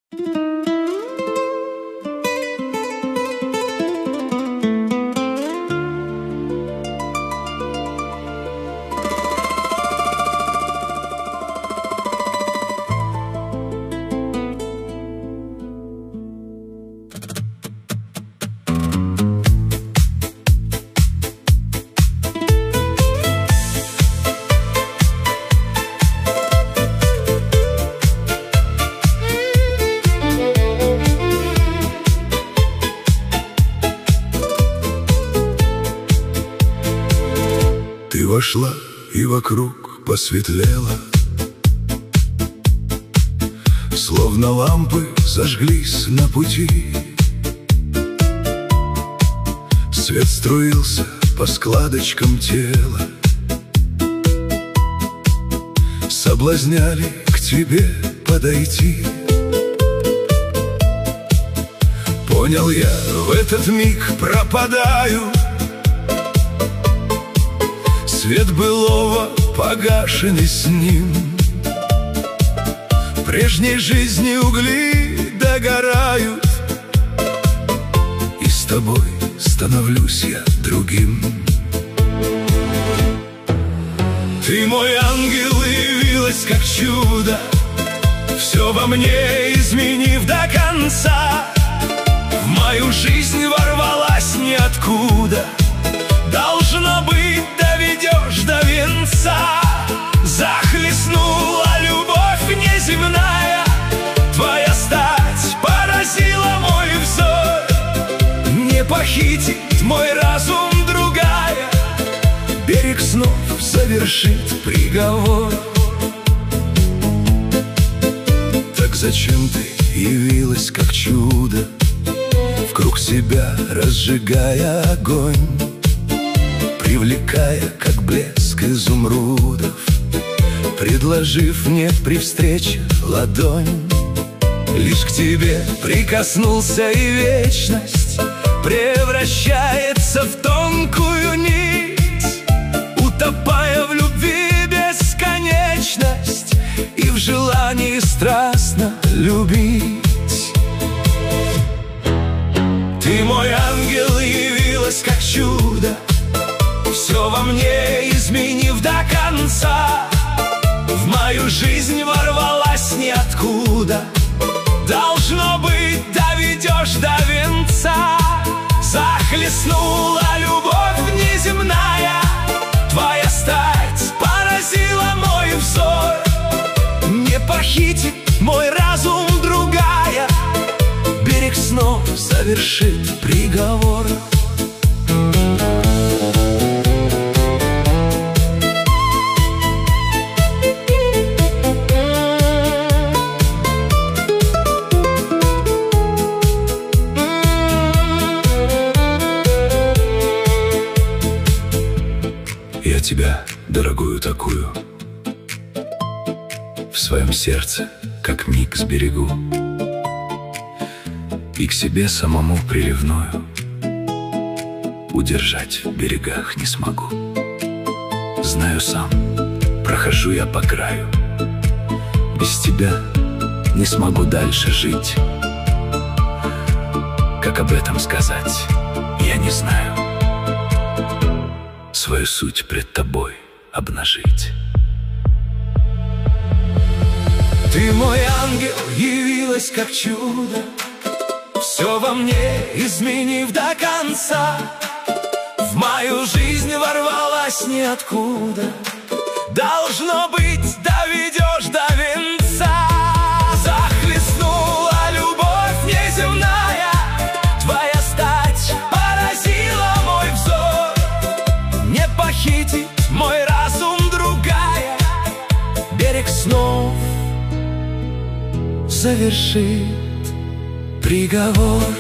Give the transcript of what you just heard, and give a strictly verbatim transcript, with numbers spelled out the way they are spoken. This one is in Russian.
Ты вошла, и вокруг посветлело, словно лампы зажглись на пути. Свет струился по складочкам тела, соблазняли к тебе подойти. Понял я, в этот миг пропадаю. Свет былого погашен и с ним. Прежней жизни угли догорают, и с тобой становлюсь я другим. Ты мой ангел, и явилась как чудо, все во мне изменив до конца. В мою жизнь ворвалась ниоткуда. Должно быть, доведешь до венца. Захлестнула любовь неземная, твоя стать поразила мой взор. Не похитит мой разум другая, берег снов завершит приговор. Так зачем ты явилась как чудо, вкруг себя разжигая огонь, привлекая, как блеск изумрудов, предложив мне при встрече ладонь. Лишь к тебе прикоснулся, и вечность превращается в тонкую нить, утопая в любви бесконечность и в желании страстно любить. Ты мой ангел, и явилась как чудо, все во мне изменив до конца. В мою жизнь ворвалась ниоткуда. Должно быть, доведешь до венца. Захлестнула любовь неземная, твоя стать поразила мой взор. Не похитит мой разум другая, берег снов завершит приговор. Я тебя, дорогую такую, в своем сердце, как миг сберегу, и к себе самому приревную. Удержать в берегах не смогу. Знаю сам, прохожу я по краю. Без тебя не смогу дальше жить. Как об этом сказать, я не знаю. Свою суть пред тобой обнажить. Ты мой ангел, явилась как чудо, все во мне изменив до конца. В мою жизнь ворвалась ниоткуда. Должно быть, доведешь до венца. Захлестнула любовь неземная, твоя стать поразила мой взор. Не похитит мой разум другая, берег снов завершит приговор.